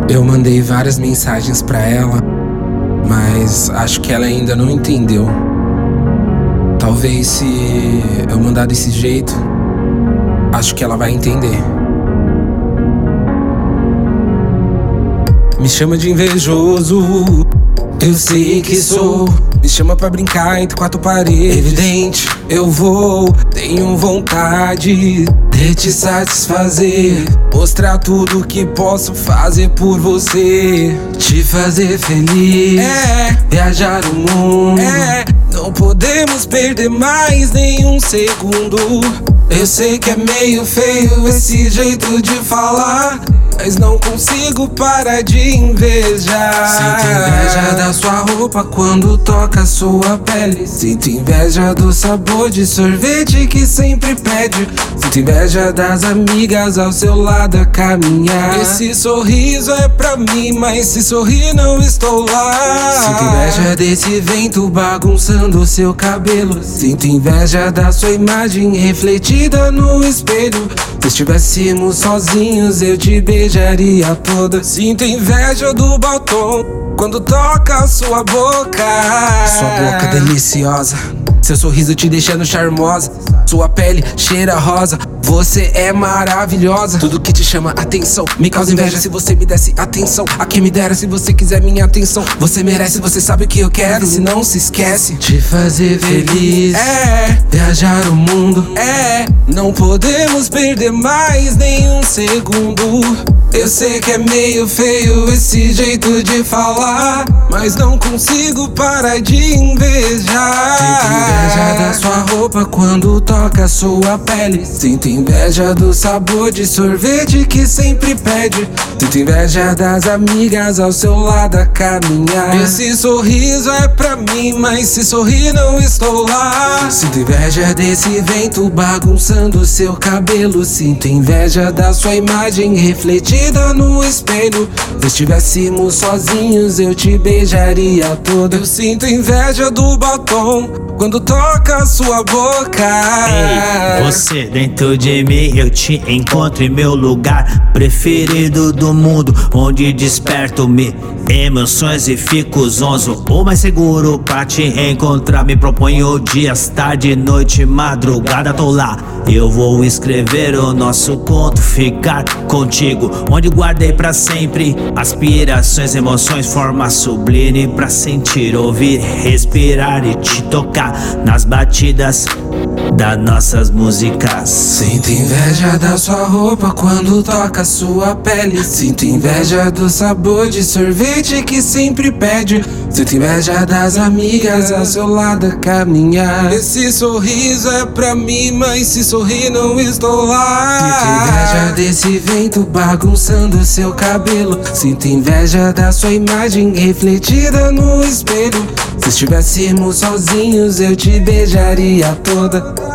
Eu mandei várias mensagens pra ela, mas acho que ela ainda não entendeu. Talvez se eu mandar desse jeito, acho que ela vai entender. Me chama de invejoso, eu sei que sou. Me chama pra brincar entre quatro paredes. Evidente, eu vou. Tenho vontade de te satisfazer, mostrar tudo que posso fazer por você, te fazer feliz, viajar o mundo. Não podemos perder mais nenhum segundo. Eu sei que é meio feio esse jeito de falar, mas não consigo parar de invejar. Sinto inveja da sua roupa quando toca sua pele. Sinto inveja do sabor de sorvete que sempre pede. Sinto inveja das amigas ao seu lado a caminhar. Esse sorriso é pra mim, mas se sorrir não estou lá. Sinto inveja desse vento bagunçando seu cabelo. Sinto inveja da sua imagem refletida no espelho. Se estivéssemos sozinhos eu te beijaria toda. Sinto inveja do batom quando toca a sua boca. Sua boca deliciosa, seu sorriso te deixando charmosa. Sua pele cheira rosa, você é maravilhosa. Tudo que te chama atenção me causa inveja. Se você me desse atenção, a quem me dera. Se você quiser minha atenção, você merece. Você sabe o que eu quero, se não se esquece. Te fazer feliz, viajar o mundo. Não podemos perder mais nenhum segundo. Eu sei que é meio feio esse jeito de falar, mas não consigo parar de invejar. Sinto inveja da sua roupa quando toca sua pele. Sinto inveja do sabor de sorvete que sempre pede. Sinto inveja das amigas ao seu lado a caminhar. Esse sorriso é pra mim, mas se sorrir não estou lá. Sinto inveja desse vento bagunçando seu cabelo. Sinto inveja da sua imagem refletida no espelho. Se estivéssemos sozinhos eu te beijaria toda. Eu sinto inveja do batom quando toca a sua boca. Ei, você dentro de mim, eu te encontro em meu lugar preferido do mundo, onde desperto-me emoções e fico zonzo. O mais seguro pra te encontrar. Me proponho dias, tarde, noite, madrugada, tô lá. Eu vou escrever o nosso conto, ficar contigo, onde guardei pra sempre aspirações, emoções, forma sublime pra sentir, ouvir, respirar e te tocar nas batidas das nossas músicas. Sinto inveja da sua roupa quando toca sua pele. Sinto inveja do sabor de sorvete que sempre pede. Sinto inveja das amigas ao seu lado a caminhar. Esse sorriso é pra mim, mas se sorrir não estou lá. Sinto inveja desse vento bagunçando seu cabelo. Sinto inveja da sua imagem refletida no espelho. Se estivéssemos sozinhos eu te beijaria toda.